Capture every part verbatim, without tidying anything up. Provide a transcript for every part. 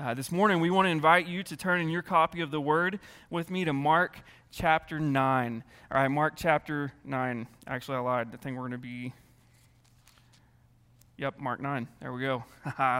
Uh, this morning, we want to invite you to turn in your copy of the Word with me to Mark chapter nine. All right, Mark chapter nine. Actually, I lied. I think we're going to be, yep, Mark nine. There we go.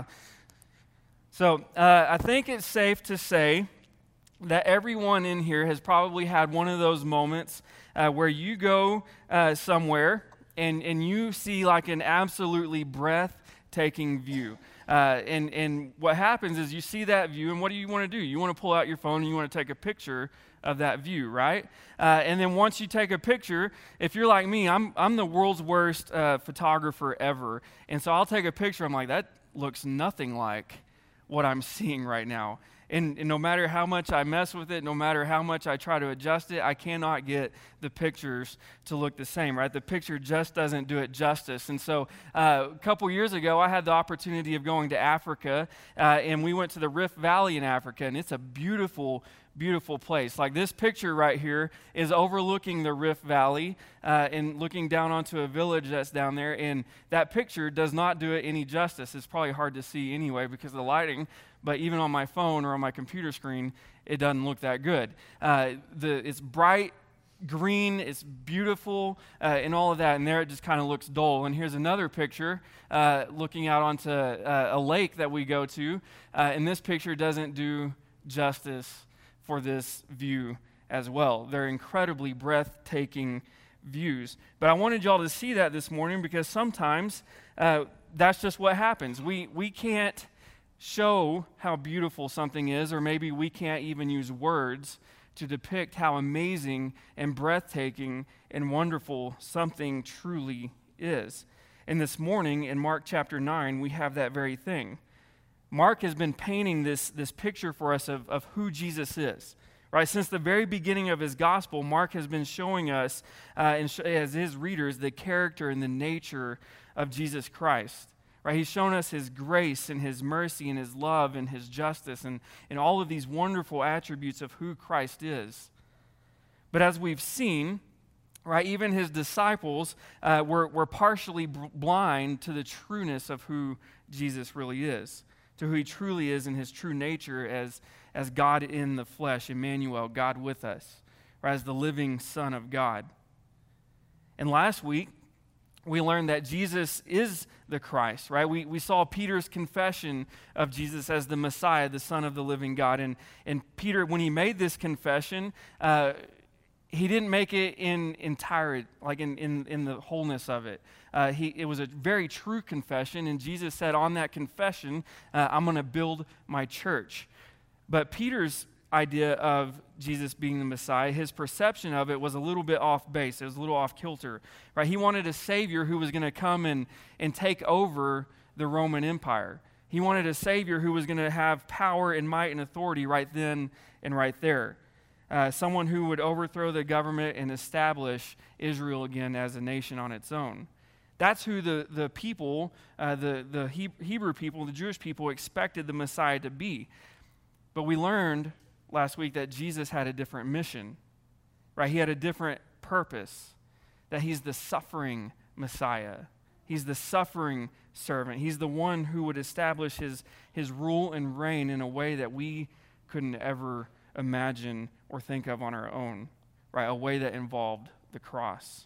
so, uh, I think it's safe to say that everyone in here has probably had one of those moments uh, where you go uh, somewhere and, and you see like an absolutely breathtaking view. Uh, and, and what happens is you see that view, and what do you want to do? You want to pull out your phone and you want to take a picture of that view, right? Uh, and then once you take a picture, if you're like me, I'm I'm the world's worst uh, photographer ever. And so I'll take a picture, I'm like, that looks nothing like what I'm seeing right now. And, and no matter how much I mess with it, no matter how much I try to adjust it, I cannot get the pictures to look the same, right? The picture just doesn't do it justice. And so uh, a couple years ago, I had the opportunity of going to Africa, uh, and we went to the Rift Valley in Africa, and it's a beautiful, beautiful place. Like this picture right here is overlooking the Rift Valley uh, and looking down onto a village that's down there, and that picture does not do it any justice. It's probably hard to see anyway because of the lighting, but even on my phone or on my computer screen, it doesn't look that good. Uh, the it's bright green, it's beautiful, uh, and all of that, and there it just kind of looks dull. And here's another picture uh, looking out onto uh, a lake that we go to, uh, and this picture doesn't do justice for this view as well. They're incredibly breathtaking views. But I wanted y'all to see that this morning because sometimes uh, that's just what happens. We we can't show how beautiful something is, or maybe we can't even use words to depict how amazing and breathtaking and wonderful something truly is. And this morning in Mark chapter nine, we have that very thing. Mark has been painting this, this picture for us of, of who Jesus is. Right? Since the very beginning of his gospel, Mark has been showing us, uh, and sh- as his readers, the character and the nature of Jesus Christ. Right? He's shown us his grace and his mercy and his love and his justice and, and all of these wonderful attributes of who Christ is. But as we've seen, right, even his disciples uh, were, were partially b- blind to the trueness of who Jesus really is, to who he truly is in his true nature as, as God in the flesh, Emmanuel, God with us, or as the living Son of God. And last week, we learned that Jesus is the Christ, right? We we saw Peter's confession of Jesus as the Messiah, the Son of the living God. And, and Peter, when he made this confession, uh, he didn't make it in entirety, like in, in, in the wholeness of it. Uh, he, it was a very true confession, and Jesus said on that confession, uh, I'm going to build my church. But Peter's idea of Jesus being the Messiah, his perception of it was a little bit off base. It was a little off kilter, right? He wanted a Savior who was going to come and, and take over the Roman Empire. He wanted a Savior who was going to have power and might and authority right then and right there. Uh, someone who would overthrow the government and establish Israel again as a nation on its own. That's who the, the people, uh, the, the he- Hebrew people, the Jewish people expected the Messiah to be. But we learned last week that Jesus had a different mission, right? He had a different purpose, that he's the suffering Messiah. He's the suffering servant. He's the one who would establish his, his rule and reign in a way that we couldn't ever imagine or think of on our own, right? A way that involved the cross.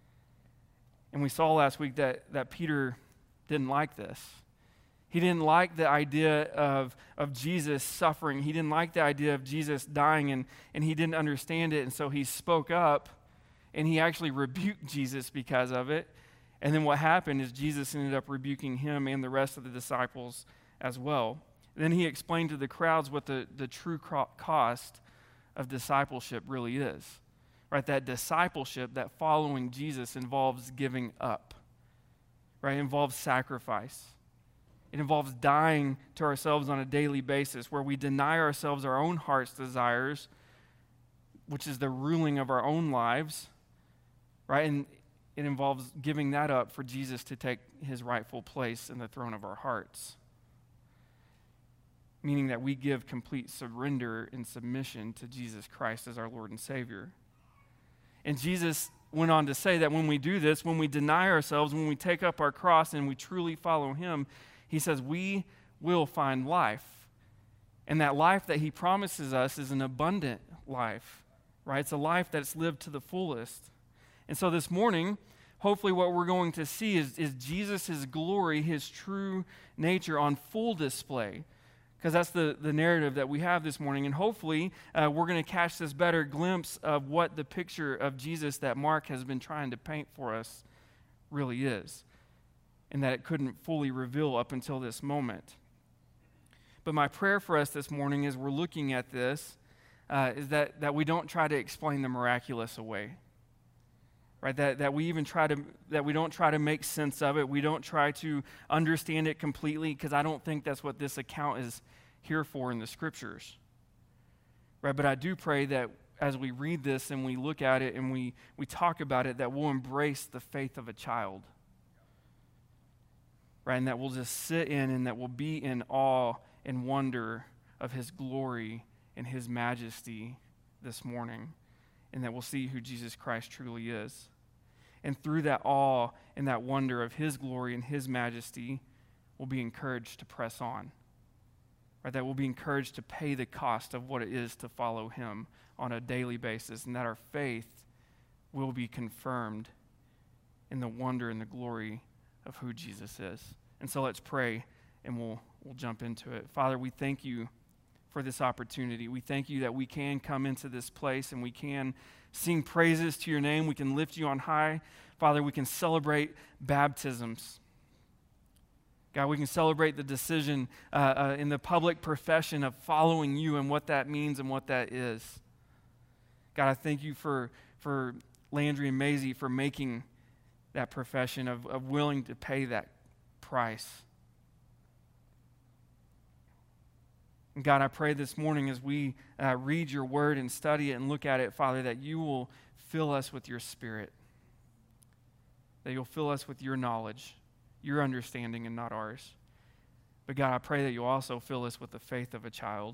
And we saw last week that, that Peter didn't like this. He didn't like the idea of, of Jesus suffering. He didn't like the idea of Jesus dying, and, and he didn't understand it. And so he spoke up, and he actually rebuked Jesus because of it. And then what happened is Jesus ended up rebuking him and the rest of the disciples as well. And then he explained to the crowds what the, the true cost of discipleship really is. Right? That discipleship, that following Jesus involves giving up. Right? It involves sacrifice. It involves dying to ourselves on a daily basis, where we deny ourselves our own heart's desires, which is the ruling of our own lives, right? And it involves giving that up for Jesus to take his rightful place in the throne of our hearts, meaning that we give complete surrender and submission to Jesus Christ as our Lord and Savior. And Jesus went on to say that when we do this, when we deny ourselves, when we take up our cross and we truly follow him, he says we will find life. And that life that he promises us is an abundant life, right? It's a life that's lived to the fullest. And so this morning, hopefully what we're going to see is, is Jesus' glory, his true nature on full display, because that's the, the narrative that we have this morning. And hopefully uh, we're going to catch this better glimpse of what the picture of Jesus that Mark has been trying to paint for us really is, and that it couldn't fully reveal up until this moment. But my prayer for us this morning as we're looking at this uh, is that, that we don't try to explain the miraculous away. Right, that, that we even try to, that we don't try to make sense of it. We don't try to understand it completely, because I don't think that's what this account is here for in the scriptures. Right, but I do pray that as we read this and we look at it and we, we talk about it, that we'll embrace the faith of a child. Right, and that we'll just sit in and that we'll be in awe and wonder of his glory and his majesty this morning, and that we'll see who Jesus Christ truly is. And through that awe and that wonder of his glory and his majesty, we'll be encouraged to press on. Right, that we'll be encouraged to pay the cost of what it is to follow him on a daily basis, and that our faith will be confirmed in the wonder and the glory of who Jesus is. And so let's pray, and we'll we'll jump into it. Father, we thank you for this opportunity. We thank you that we can come into this place and we can sing praises to your name. We can lift you on high. Father, we can celebrate baptisms. God, we can celebrate the decision uh, uh, in the public profession of following you and what that means and what that is. God, I thank you for, for Landry and Maisie for making that profession of, of willing to pay that price. And God, I pray this morning as we uh, read your word and study it and look at it, Father, that you will fill us with your Spirit, that you'll fill us with your knowledge, your understanding, and not ours. But God, I pray that you'll also fill us with the faith of a child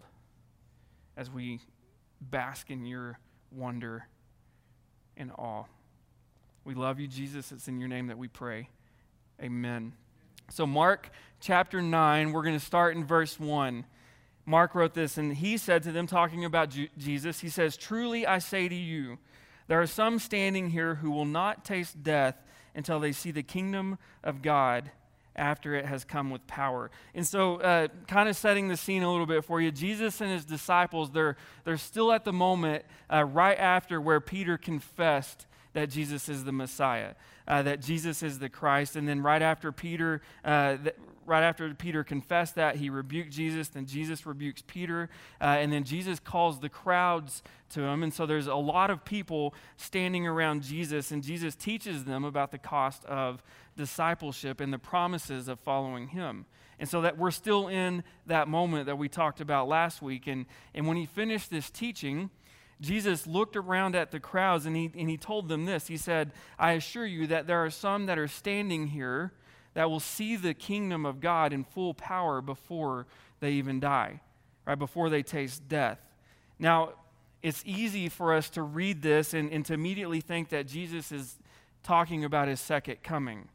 as we bask in your wonder and awe. We love you, Jesus. It's in your name that we pray. Amen. So Mark chapter nine, we're going to start in verse one. Mark wrote this, and he said to them, talking about Ju- Jesus, he says, "Truly I say to you, there are some standing here who will not taste death until they see the kingdom of God after it has come with power." And so uh, kind of setting the scene a little bit for you, Jesus and his disciples, they're, they're still at the moment uh, right after where Peter confessed that Jesus is the Messiah, uh, that Jesus is the Christ. And then right after Peter, uh, th- right after Peter confessed that, he rebuked Jesus. Then Jesus rebukes Peter, uh, and then Jesus calls the crowds to him. And so there's a lot of people standing around Jesus, and Jesus teaches them about the cost of discipleship and the promises of following him. And so that we're still in that moment that we talked about last week. And, and when he finished this teaching, Jesus looked around at the crowds and he, and he told them this. He said, "I assure you that there are some that are standing here that will see the kingdom of God in full power before they even die, right? Before they taste death." Now, it's easy for us to read this and, and to immediately think that Jesus is talking about his second coming,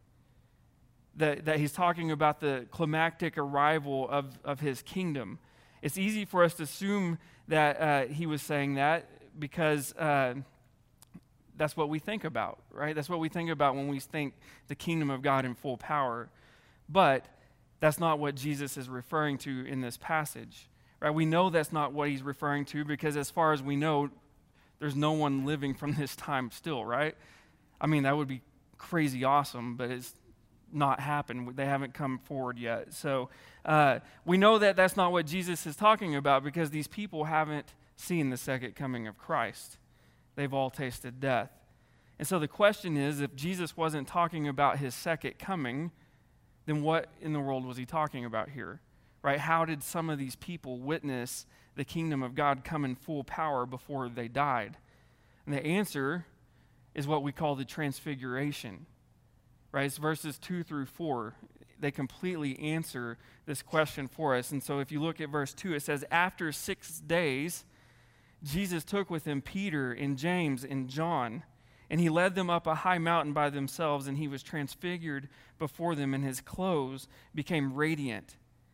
that, that he's talking about the climactic arrival of, of his kingdom. It's easy for us to assume that uh, he was saying that because uh, that's what we think about, right? That's what we think about when we think the kingdom of God in full power. But that's not what Jesus is referring to in this passage, right? We know that's not what he's referring to because as far as we know, there's no one living from this time still, right? I mean, that would be crazy awesome, but it's not happened. They haven't come forward yet. So uh, we know that that's not what Jesus is talking about because these people haven't seen the second coming of Christ. They've all tasted death. And so the question is, if Jesus wasn't talking about his second coming, then what in the world was he talking about here? Right? How did some of these people witness the kingdom of God come in full power before they died? And the answer is what we call the transfiguration. Right? It's verses two through four. They completely answer this question for us. And so if you look at verse two, it says, "After six days, Jesus took with him Peter and James and John, and he led them up a high mountain by themselves, and he was transfigured before them, and his clothes became radiant.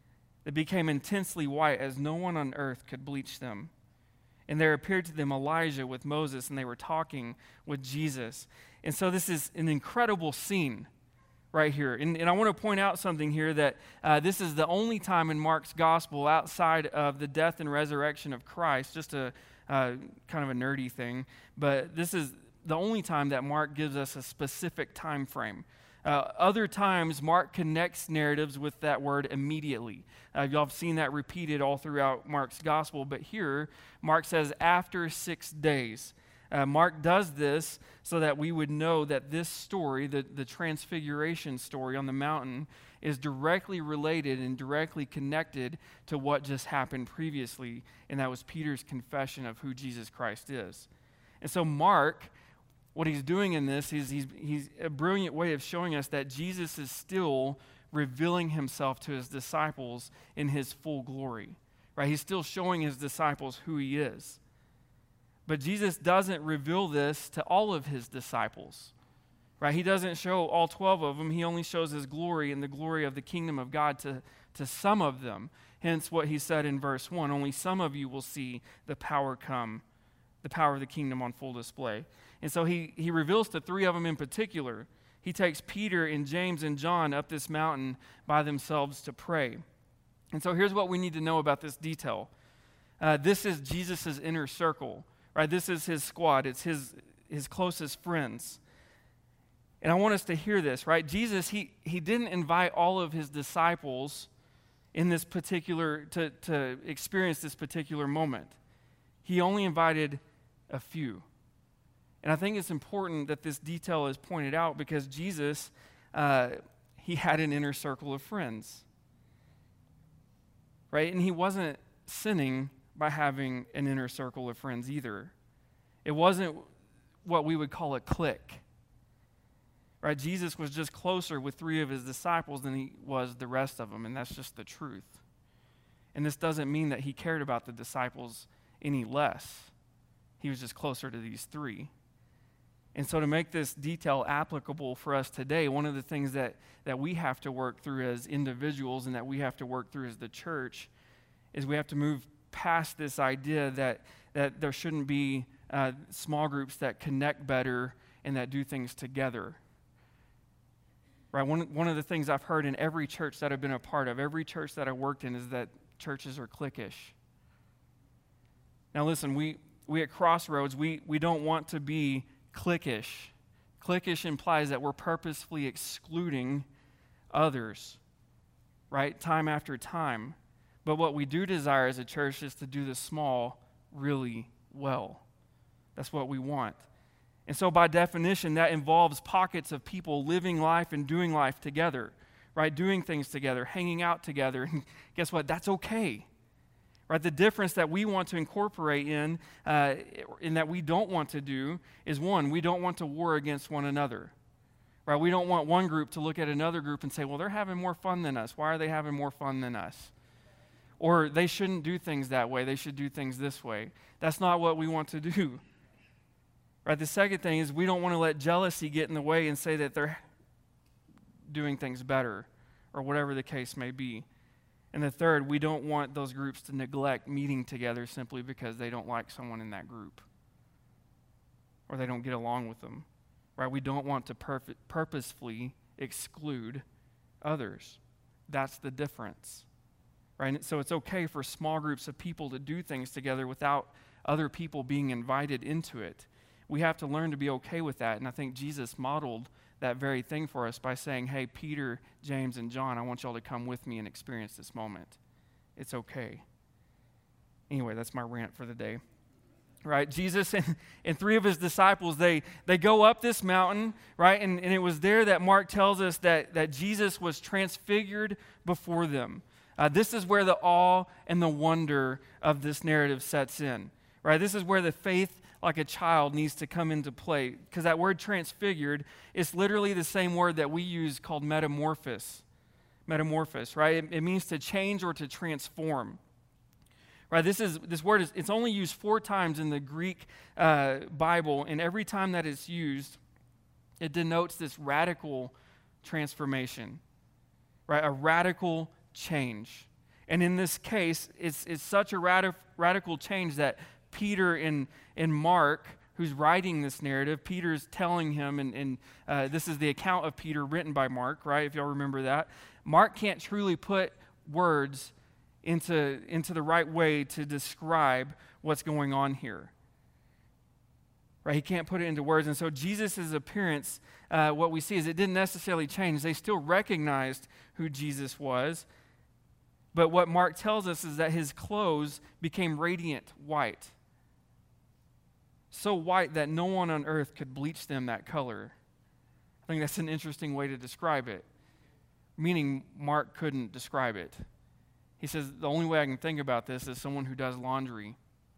They became intensely white as no one on earth could bleach them. And there appeared to them Elijah with Moses, and they were talking with Jesus. And so this is an incredible scene right here. And, and I want to point out something here, that uh, this is the only time in Mark's gospel outside of the death and resurrection of Christ, just a uh, kind of a nerdy thing, but this is the only time that Mark gives us a specific time frame. Uh, other times, Mark connects narratives with that word immediately. Uh, y'all have seen that repeated all throughout Mark's gospel, but here, Mark says after six days. Uh, Mark does this so that we would know that this story, the, the transfiguration story on the mountain, is directly related and directly connected to what just happened previously, and that was Peter's confession of who Jesus Christ is. And so Mark, what he's doing in this is he's, he's a brilliant way of showing us that Jesus is still revealing himself to his disciples in his full glory. Right? He's still showing his disciples who he is. But Jesus doesn't reveal this to all of his disciples. Right? He doesn't show all twelve of them. He only shows his glory and the glory of the kingdom of God to, to some of them. Hence what he said in verse one, only some of you will see the power come, the power of the kingdom on full display. And so he, he reveals to three of them in particular. He takes Peter and James and John up this mountain by themselves to pray. And so here's what we need to know about this detail. Uh, this is Jesus' inner circle, right? This is his squad. It's his, his closest friends. And I want us to hear this, right? Jesus, he, he didn't invite all of his disciples in this particular, to, to experience this particular moment. He only invited a few. And I think it's important that this detail is pointed out because Jesus, uh, he had an inner circle of friends, right? And he wasn't sinning by having an inner circle of friends either. It wasn't what we would call a clique, right? Jesus was just closer with three of his disciples than he was the rest of them, and that's just the truth. And this doesn't mean that he cared about the disciples any less. He was just closer to these three. And so to make this detail applicable for us today, one of the things that, that we have to work through as individuals and that we have to work through as the church is we have to move past this idea that, that there shouldn't be uh, small groups that connect better and that do things together. Right? One, one of the things I've heard in every church that I've been a part of, every church that I worked in, is that churches are cliquish. Now listen, we, we at Crossroads, we, we don't want to be cliquish. Cliquish implies that we're purposefully excluding others, right? Time after time. But what we do desire as a church is to do the small really well. That's what we want. And so by definition, that involves pockets of people living life and doing life together, right? Doing things together, hanging out together. And guess what? That's okay. Right, the difference that we want to incorporate in, uh, in that we don't want to do is, one, we don't want to war against one another. Right, we don't want one group to look at another group and say, well, they're having more fun than us. Why are they having more fun than us? Or they shouldn't do things that way. They should do things this way. That's not what we want to do. Right, the second thing is we don't want to let jealousy get in the way and say that they're doing things better or whatever the case may be. And the third, we don't want those groups to neglect meeting together simply because they don't like someone in that group or they don't get along with them, right? We don't want to perf- purposefully exclude others. That's the difference, right? So it's okay for small groups of people to do things together without other people being invited into it. We have to learn to be okay with that, and I think Jesus modeled that very thing for us by saying, hey, Peter, James, and John, I want y'all to come with me and experience this moment. It's okay. Anyway, that's my rant for the day. Right? Jesus and, and three of his disciples, they, they go up this mountain, right? And, and it was there that Mark tells us that, that Jesus was transfigured before them. Uh, this is where the awe and the wonder of this narrative sets in. Right? This is where the faith like a child needs to come into play, because that word transfigured is literally the same word that we use called metamorphosis. Metamorphosis, right? It, it means to change or to transform. Right? This is this word is it's only used four times in the Greek uh, Bible, and every time that it's used, it denotes this radical transformation, right? A radical change. And in this case, it's, it's such a radi- radical change that Peter and, and Mark, who's writing this narrative, Peter's telling him, and, and uh, this is the account of Peter written by Mark, right, if y'all remember that. Mark can't truly put words into, into the right way to describe what's going on here. Right, he can't put it into words. And so Jesus' appearance, uh, what we see is it didn't necessarily change. They still recognized who Jesus was. But what Mark tells us is that his clothes became radiant white. So white that no one on earth could bleach them that color. I think that's an interesting way to describe it. Meaning Mark couldn't describe it. He says, the only way I can think about this is someone who does laundry.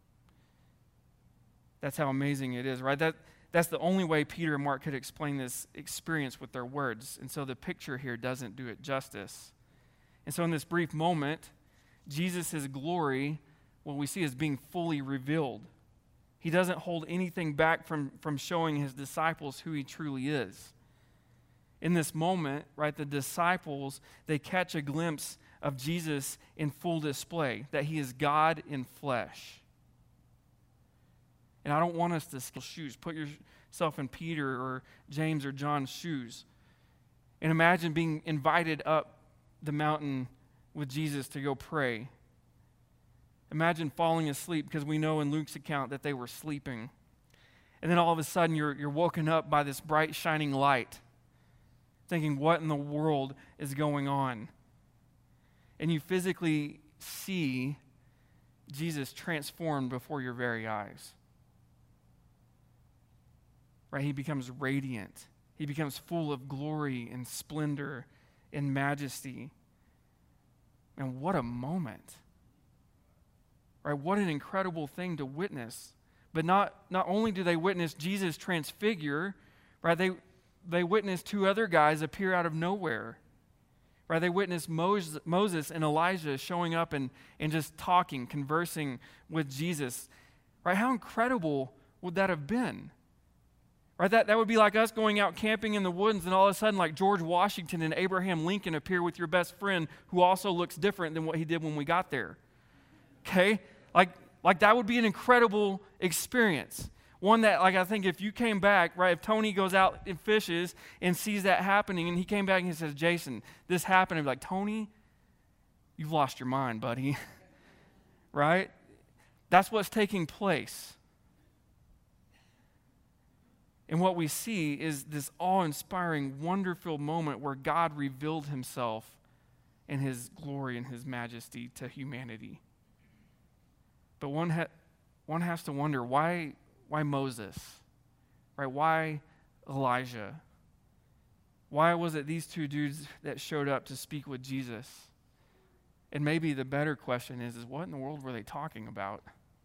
That's how amazing it is, right? That, that's the only way Peter and Mark could explain this experience with their words. And so the picture here doesn't do it justice. And so in this brief moment, Jesus' glory, what we see is being fully revealed. He doesn't hold anything back from, from showing his disciples who he truly is. In this moment, right, the disciples, they catch a glimpse of Jesus in full display, that he is God in flesh. And I don't want us to steal shoes. Put yourself in Peter or James or John's shoes. And imagine being invited up the mountain with Jesus to go pray. Imagine falling asleep, because we know in Luke's account that they were sleeping. And then all of a sudden you're, you're woken up by this bright shining light, thinking, what in the world is going on? And you physically see Jesus transformed before your very eyes. Right? He becomes radiant. He becomes full of glory and splendor and majesty. And what a moment. Right? What an incredible thing to witness. But not, not only do they witness Jesus transfigure, right? They, they witness two other guys appear out of nowhere. Right? They witness Moses, Moses and Elijah showing up and, and just talking, conversing with Jesus. Right? How incredible would that have been? Right? That, that would be like us going out camping in the woods and all of a sudden like George Washington and Abraham Lincoln appear with your best friend who also looks different than what he did when we got there. Okay? Like, like that would be an incredible experience. One that, like, I think if you came back, right, if Tony goes out and fishes and sees that happening and he came back and he says, Jason, this happened, I'd be like, Tony, you've lost your mind, buddy. Right? That's what's taking place. And what we see is this awe-inspiring, wonderful moment where God revealed himself in his glory and his majesty to humanity. But one ha- one has to wonder, why, why Moses? Right? Why Elijah? Why was it these two dudes that showed up to speak with Jesus? And maybe the better question is, is what in the world were they talking about?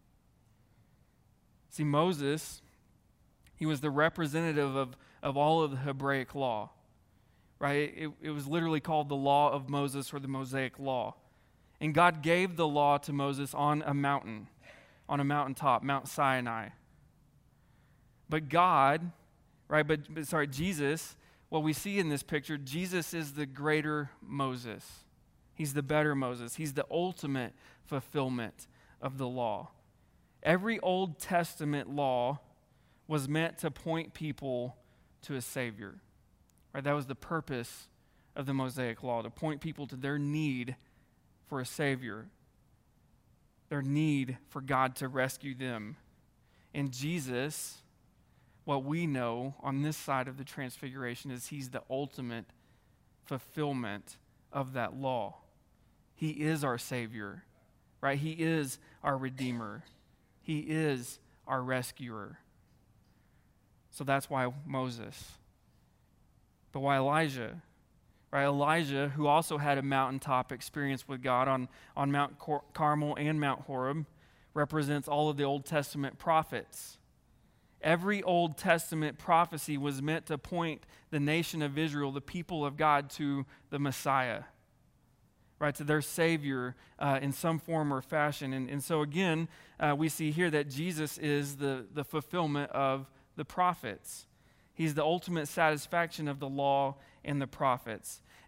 See, Moses, he was the representative of, of all of the Hebraic law. Right? It, it was literally called the law of Moses or the Mosaic law. And God gave the law to Moses on a mountain, on a mountaintop, Mount Sinai. But God, right, but, but sorry, Jesus, what we see in this picture, Jesus is the greater Moses. He's the better Moses. He's the ultimate fulfillment of the law. Every Old Testament law was meant to point people to a Savior. Right? That was the purpose of the Mosaic law, to point people to their need for a Savior, their need for God to rescue them. And Jesus, what we know on this side of the transfiguration is he's the ultimate fulfillment of that law. He is our Savior, right? He is our Redeemer. He is our rescuer. So that's why Moses. But why Elijah? Right, Elijah, who also had a mountaintop experience with God on, on Mount Car- Carmel and Mount Horeb, represents all of the Old Testament prophets. Every Old Testament prophecy was meant to point the nation of Israel, the people of God, to the Messiah, right, to their Savior uh, in some form or fashion. And, and so again, uh, we see here that Jesus is the, the fulfillment of the prophets. He's the ultimate satisfaction of the law and the prophets.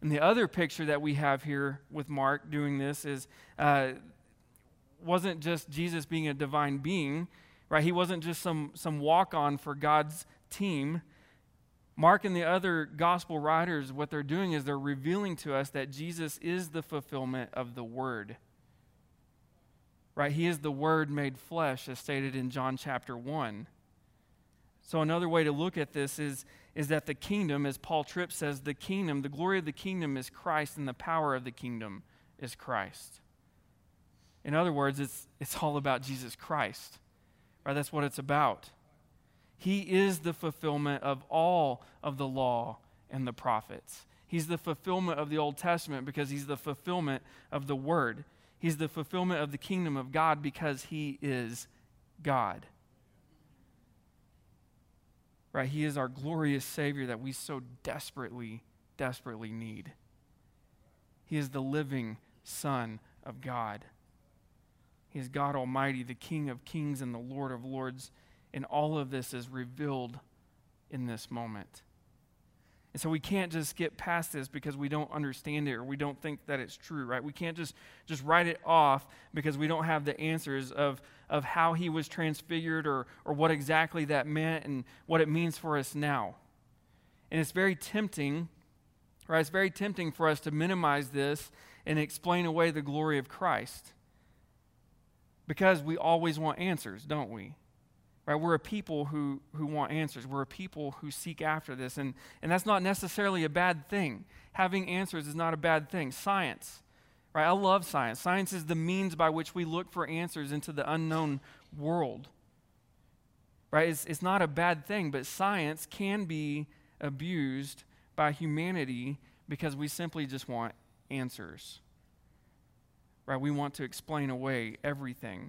And the other picture that we have here with Mark doing this is uh, wasn't just Jesus being a divine being, right? He wasn't just some, some walk-on for God's team. Mark and the other gospel writers, what they're doing is they're revealing to us that Jesus is the fulfillment of the Word. Right? He is the Word made flesh, as stated in John chapter one. So another way to look at this is, is that the kingdom, as Paul Tripp says, the kingdom, the glory of the kingdom is Christ, and the power of the kingdom is Christ. In other words, it's, it's all about Jesus Christ. Right? That's what it's about. He is the fulfillment of all of the law and the prophets. He's the fulfillment of the Old Testament because he's the fulfillment of the Word. He's the fulfillment of the kingdom of God because he is God. Right? He is our glorious Savior that we so desperately, desperately need. He is the living Son of God. He is God Almighty, the King of kings and the Lord of lords. And all of this is revealed in this moment. And so we can't just skip past this because we don't understand it or we don't think that it's true, right? We can't just, just write it off because we don't have the answers of, of how he was transfigured or, or what exactly that meant and what it means for us now. And it's very tempting, right? It's very tempting for us to minimize this and explain away the glory of Christ because we always want answers, don't we? Right, we're a people who, who want answers. We're a people who seek after this. And, and that's not necessarily a bad thing. Having answers is not a bad thing. Science, right? I love science. Science is the means by which we look for answers into the unknown world. Right? It's, it's not a bad thing, but science can be abused by humanity because we simply just want answers. Right? We want to explain away everything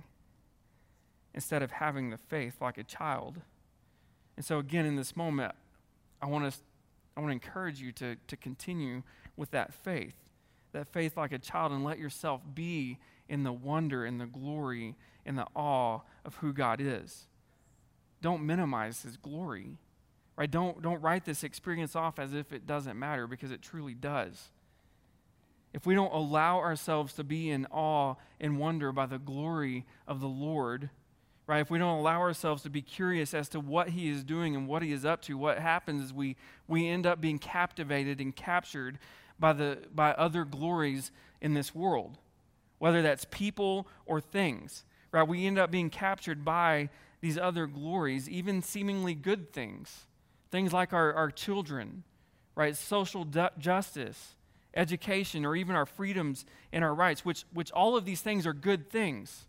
instead of having the faith like a child. And so again, in this moment, I want to I want to encourage you to, to continue with that faith, that faith like a child, and let yourself be in the wonder and the glory and the awe of who God is. Don't minimize his glory, right? Don't, don't write this experience off as if it doesn't matter, because it truly does. If we don't allow ourselves to be in awe and wonder by the glory of the Lord, right? If we don't allow ourselves to be curious as to what he is doing and what he is up to, what happens is we we end up being captivated and captured by the by other glories in this world, whether that's people or things, right? We end up being captured by these other glories, even seemingly good things, things like our, our children, right? Social du- justice, education, or even our freedoms and our rights, which which all of these things are good things.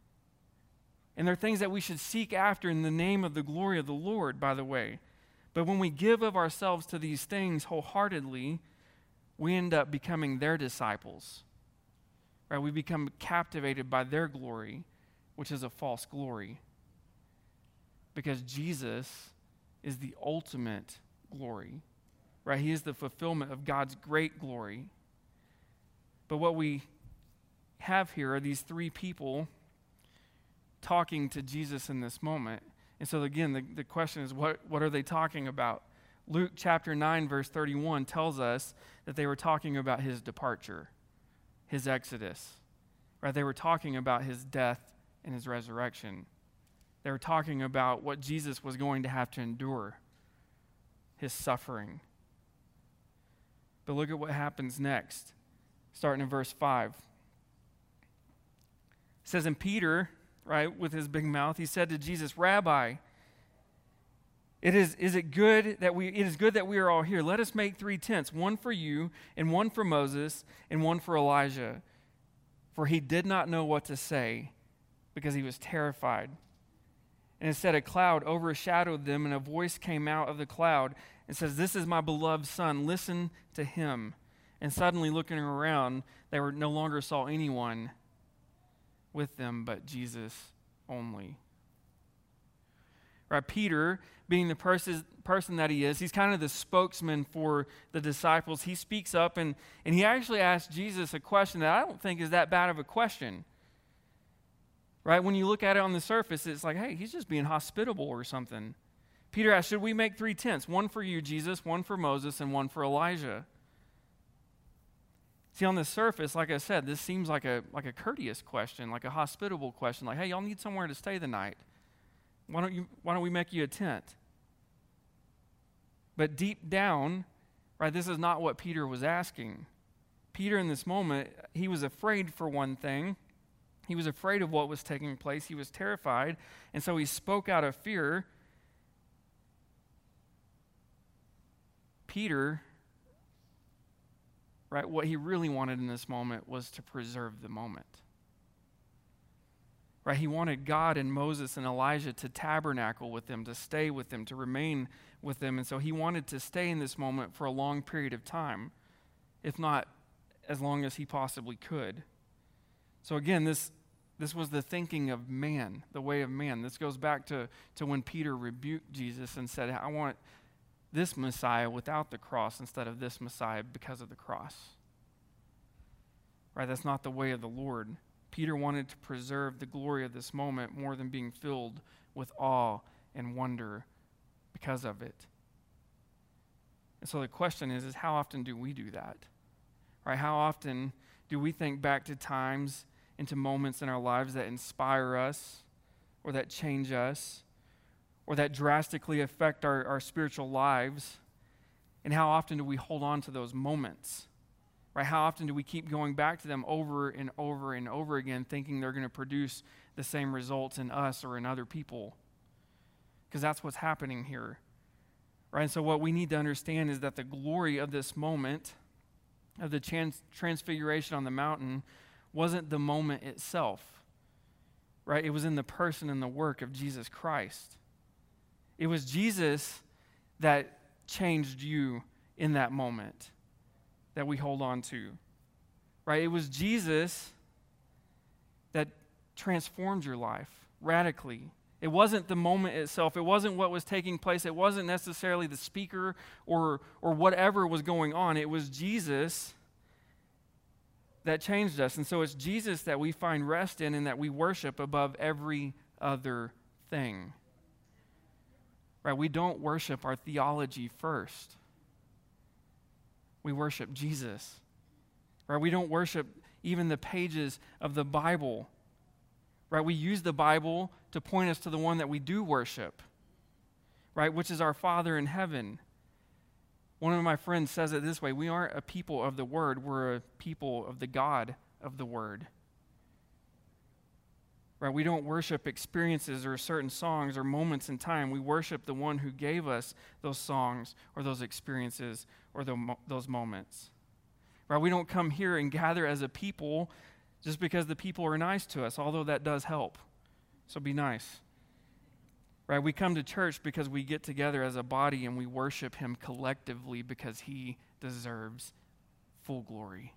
And they're things that we should seek after in the name of the glory of the Lord, by the way. But when we give of ourselves to these things wholeheartedly, we end up becoming their disciples. Right? We become captivated by their glory, which is a false glory. Because Jesus is the ultimate glory. Right? He is the fulfillment of God's great glory. But what we have here are these three people talking to Jesus in this moment. And so again, the, the question is, what, what are they talking about? Luke chapter nine, verse thirty-one tells us that they were talking about his departure, his exodus. Right? They were talking about his death and his resurrection. They were talking about what Jesus was going to have to endure, his suffering. But look at what happens next, starting in verse five. It says, and Peter, right, with his big mouth, he said to Jesus, Rabbi, it is, is it good that we it is good that we are all here. Let us make three tents, one for you, and one for Moses, and one for Elijah. For he did not know what to say, because he was terrified. And instead a cloud overshadowed them, and a voice came out of the cloud and says, This is my beloved Son, listen to him. And suddenly looking around, they were no longer saw anyone with them but Jesus only. Right, Peter, being the person, person that he is, he's kind of the spokesman for the disciples. He speaks up and, and he actually asks Jesus a question that I don't think is that bad of a question. Right, when you look at it on the surface, it's like, hey, he's just being hospitable or something. Peter asks, should we make three tents? One for you, Jesus, one for Moses, and one for Elijah. See, on the surface, like I said, this seems like a like a courteous question, like a hospitable question, like, hey, y'all need somewhere to stay the night. Why don't you why don't we make you a tent? But deep down, right, this is not what Peter was asking. Peter in this moment, he was afraid for one thing. He was afraid of what was taking place. He was terrified, and so he spoke out of fear. Peter, right, what he really wanted in this moment was to preserve the moment. Right, he wanted God and Moses and Elijah to tabernacle with them, to stay with them, to remain with them. And so he wanted to stay in this moment for a long period of time, if not as long as he possibly could. So again, this this was the thinking of man, the way of man. This goes back to, to when Peter rebuked Jesus and said, I want this Messiah without the cross instead of this Messiah because of the cross. Right, that's not the way of the Lord. Peter wanted to preserve the glory of this moment more than being filled with awe and wonder because of it. And so the question is, is how often do we do that? Right? How often do we think back to times, into moments in our lives that inspire us or that change us or that drastically affect our, our spiritual lives? And how often do we hold on to those moments? Right? How often do we keep going back to them over and over and over again, thinking they're going to produce the same results in us or in other people? Because that's what's happening here. Right? And so what we need to understand is that the glory of this moment, of the trans- transfiguration on the mountain, wasn't the moment itself. Right? It was in the person and the work of Jesus Christ. It was Jesus that changed you in that moment that we hold on to, right? It was Jesus that transformed your life radically. It wasn't the moment itself. It wasn't what was taking place. It wasn't necessarily the speaker or or whatever was going on. It was Jesus that changed us. And so it's Jesus that we find rest in and that we worship above every other thing. Right? We don't worship our theology first. We worship Jesus. Right? We don't worship even the pages of the Bible. Right? We use the Bible to point us to the one that we do worship. Right? Which is our Father in heaven. One of my friends says it this way: we aren't a people of the Word, we're a people of the God of the Word. Right? We don't worship experiences or certain songs or moments in time. We worship the one who gave us those songs or those experiences or the, those moments. Right? We don't come here and gather as a people just because the people are nice to us, although that does help. So be nice. Right? We come to church because we get together as a body and we worship him collectively because he deserves full glory.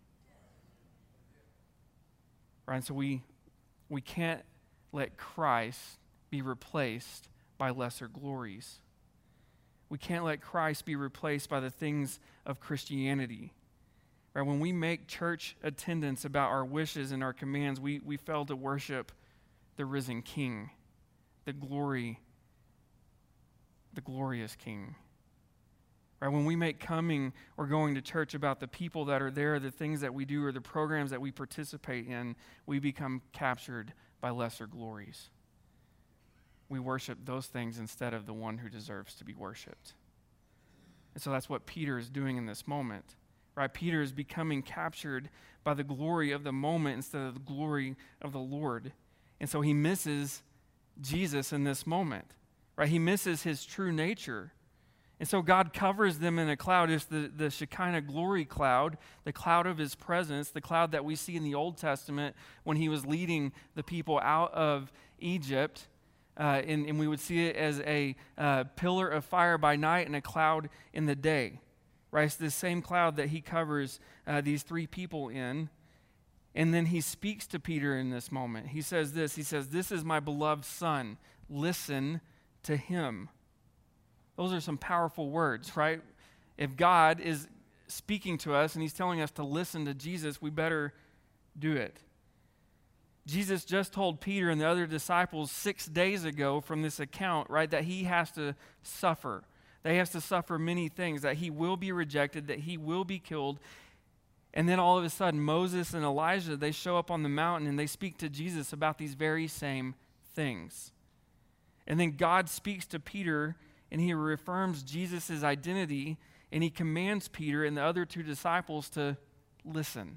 Right? And so we we can't let Christ be replaced by lesser glories. We can't let Christ be replaced by the things of Christianity. Right? When we make church attendance about our wishes and our commands, we, we fail to worship the risen King, the glory, the glorious King. Right? When we make coming or going to church about the people that are there, the things that we do, or the programs that we participate in, we become captured by lesser glories. We worship those things instead of the one who deserves to be worshiped. And so that's what Peter is doing in this moment. Right? Peter is becoming captured by the glory of the moment instead of the glory of the Lord. And so he misses Jesus in this moment. Right? He misses his true nature. And so God covers them in a cloud. It's the, the Shekinah glory cloud, the cloud of his presence, the cloud that we see in the Old Testament when he was leading the people out of Egypt. Uh, and, and we would see it as a uh, pillar of fire by night and a cloud in the day. Right? It's the same cloud that he covers uh, these three people in. And then he speaks to Peter in this moment. He says this, he says, "This is my beloved son. Listen to him." Those are some powerful words, right? If God is speaking to us and he's telling us to listen to Jesus, we better do it. Jesus just told Peter and the other disciples six days ago from this account, right, that he has to suffer. That he has to suffer many things, that he will be rejected, that he will be killed, And then all of a sudden, Moses and Elijah, they show up on the mountain and they speak to Jesus about these very same things. And then God speaks to Peter and he reaffirms Jesus' identity, and he commands Peter and the other two disciples to listen.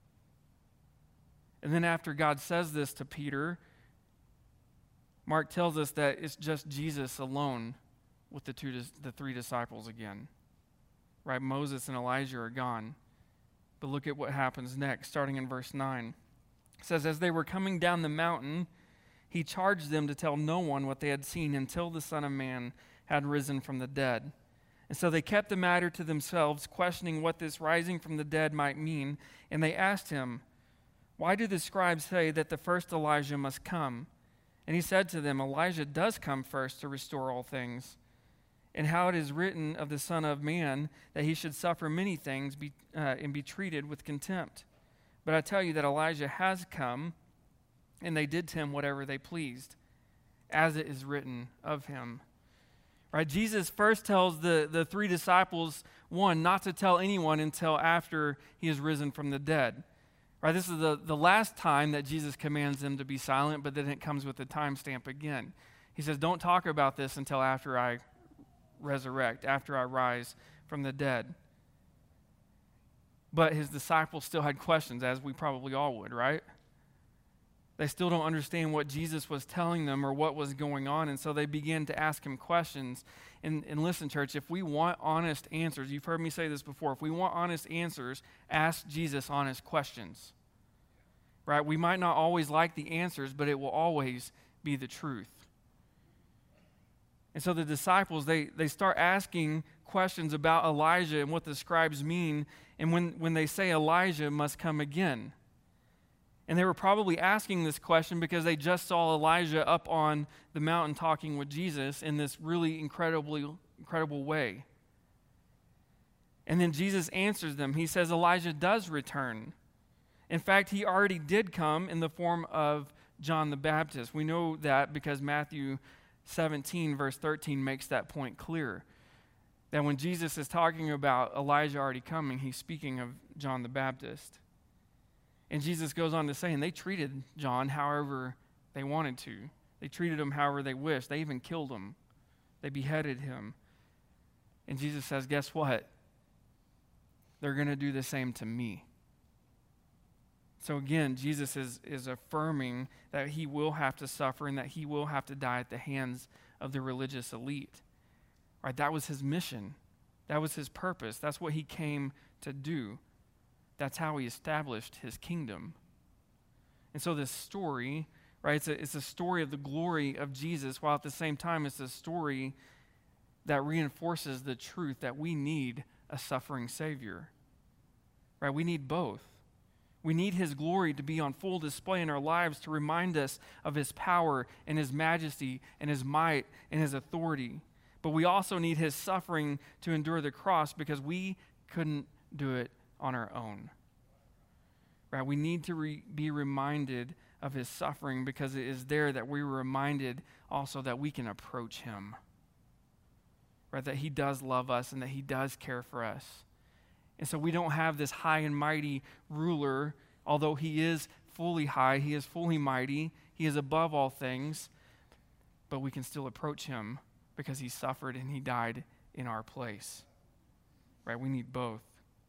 And then after God says this to Peter, Mark tells us that it's just Jesus alone with the two, the three disciples again. Right? Moses and Elijah are gone. But look at what happens next, starting in verse nine. It says, as they were coming down the mountain, he charged them to tell no one what they had seen until the Son of Man had risen from the dead. And so they kept the matter to themselves, questioning what this rising from the dead might mean. And they asked him, why do the scribes say that the first Elijah must come? And he said to them, Elijah does come first to restore all things. And how it is written of the Son of Man that he should suffer many things be, uh, and be treated with contempt. But I tell you that Elijah has come, and they did to him whatever they pleased, as it is written of him. Right? Jesus first tells the, the three disciples, one, not to tell anyone until after he is risen from the dead. Right? This is the, the last time that Jesus commands them to be silent, but then it comes with a timestamp again. He says, don't talk about this until after I resurrect, after I rise from the dead. But his disciples still had questions, as we probably all would, right? They still don't understand what Jesus was telling them or what was going on, and so they begin to ask him questions. And, and listen, church, if we want honest answers, you've heard me say this before, if we want honest answers, ask Jesus honest questions. Right? We might not always like the answers, but it will always be the truth. And so the disciples, they, they start asking questions about Elijah and what the scribes mean, and when, when they say Elijah must come again. And they were probably asking this question because they just saw Elijah up on the mountain talking with Jesus in this really incredibly, incredible way. And then Jesus answers them. He says Elijah does return. In fact, he already did come in the form of John the Baptist. We know that because Matthew seventeen, verse thirteen makes that point clear. That when Jesus is talking about Elijah already coming, he's speaking of John the Baptist. And Jesus goes on to say, and they treated John however they wanted to. They treated him however they wished. They even killed him. They beheaded him. And Jesus says, guess what? They're going to do the same to me. So again, Jesus is, is affirming that he will have to suffer and that he will have to die at the hands of the religious elite. All right, that was his mission. That was his purpose. That's what he came to do. That's how he established his kingdom. And so this story, right, it's a, it's a story of the glory of Jesus, while at the same time it's a story that reinforces the truth that we need a suffering Savior. Right? We need both. We need his glory to be on full display in our lives to remind us of his power and his majesty and his might and his authority. But we also need his suffering to endure the cross because we couldn't do it on our own. Right? We need to re- be reminded of his suffering because it is there that we're reminded also that we can approach him. Right? That he does love us and that he does care for us. And so we don't have this high and mighty ruler, although he is fully high, he is fully mighty, he is above all things, but we can still approach him because he suffered and he died in our place. Right? We need both.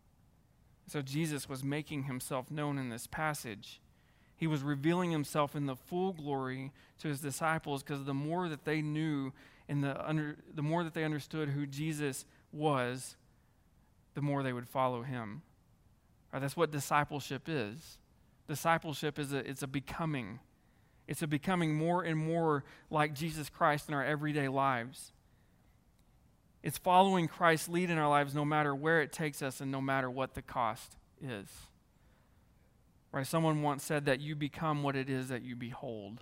So Jesus was making himself known in this passage. He was revealing himself in the full glory to his disciples because the more that they knew and the under, the more that they understood who Jesus was, the more they would follow him. Right, that's what discipleship is. Discipleship is a, it's a becoming. It's a becoming more and more like Jesus Christ in our everyday lives. It's following Christ's lead in our lives no matter where it takes us and no matter what the cost is. Right? Someone once said that you become what it is that you behold.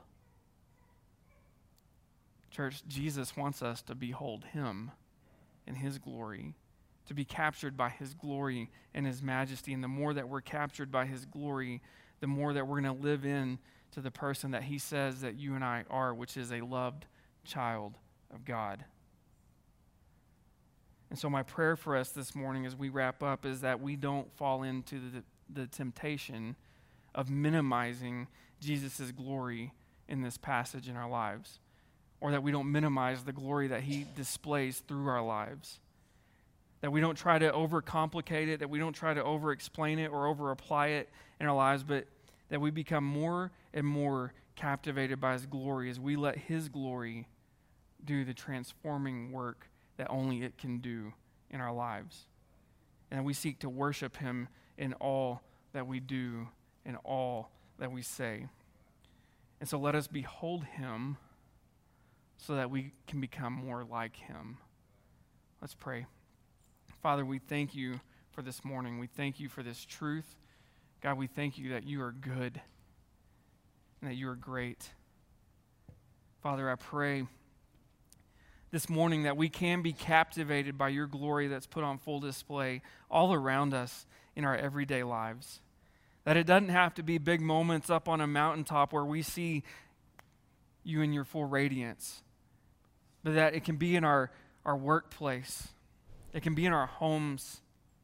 Church, Jesus wants us to behold him in his glory, to be captured by his glory and his majesty. And the more that we're captured by his glory, the more that we're going to live in to the person that he says that you and I are, which is a loved child of God. And so my prayer for us this morning as we wrap up is that we don't fall into the, the temptation of minimizing Jesus' glory in this passage in our lives, or that we don't minimize the glory that he displays through our lives, that we don't try to overcomplicate it, that we don't try to over-explain it or over-apply it in our lives, but that we become more and more captivated by his glory as we let his glory do the transforming work that only it can do in our lives. And we seek to worship him in all that we do, in all that we say. And so let us behold him so that we can become more like him. Let's pray. Father, we thank you for this morning. We thank you for this truth. God, we thank you that you are good and that you are great. Father, I pray this morning that we can be captivated by your glory that's put on full display all around us in our everyday lives. That it doesn't have to be big moments up on a mountaintop where we see you in your full radiance, but that it can be in our, our workplace. It can be in our homes.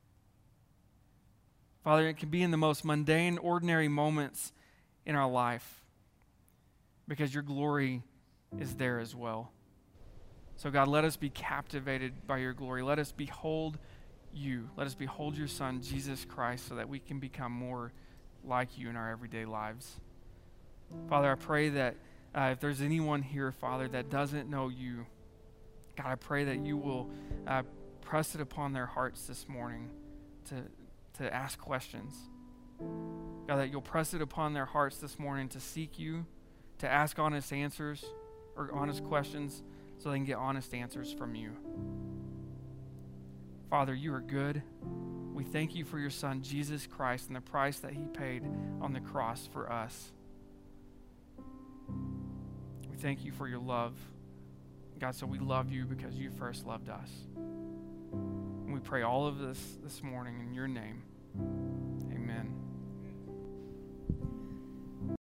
Father, it can be in the most mundane, ordinary moments in our life because your glory is there as well. So God, let us be captivated by your glory. Let us behold you. Let us behold your Son, Jesus Christ, so that we can become more like you in our everyday lives. Father, I pray that uh, if there's anyone here, Father, that doesn't know you, God, I pray that you will uh, press it upon their hearts this morning to, to ask questions. God, that you'll press it upon their hearts this morning to seek you, to ask honest answers or honest questions, so they can get honest answers from you. Father, you are good. We thank you for your Son, Jesus Christ, and the price that he paid on the cross for us. We thank you for your love. God, so we love you because you first loved us. And we pray all of this this morning in your name.